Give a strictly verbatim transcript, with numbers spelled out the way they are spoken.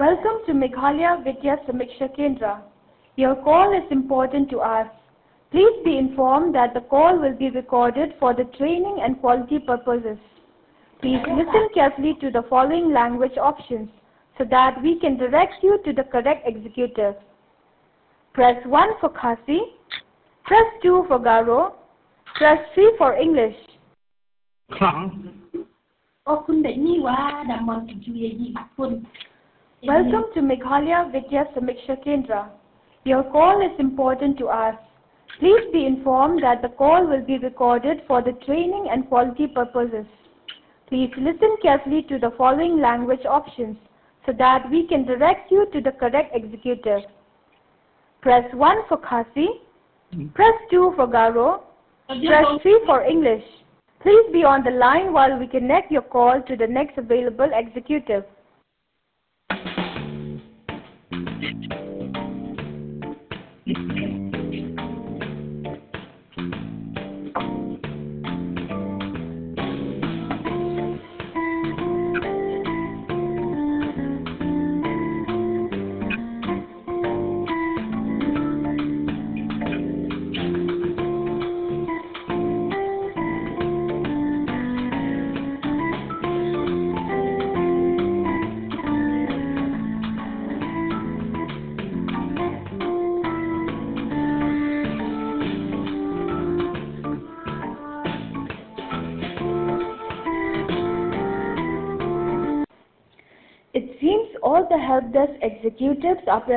Welcome to Meghalaya Vidya Samiksha Kendra. Your call is important to us. Please be informed that the call will be recorded for the training and quality purposes. Please listen carefully to the following language options so that we can direct you to the correct executive. Press one for Khasi, press two for Garo, press three for English. Welcome to Meghalaya Vidya Samiksha Kendra. Your call is important to us. Please be informed that the call will be recorded for the training and quality purposes. Please listen carefully to the following language options so that we can direct you to the correct executive. Press one for Khasi, press two for Garo, press three for English. Please be on the line while we connect your call to the next available executive. It seems all the help desk executives are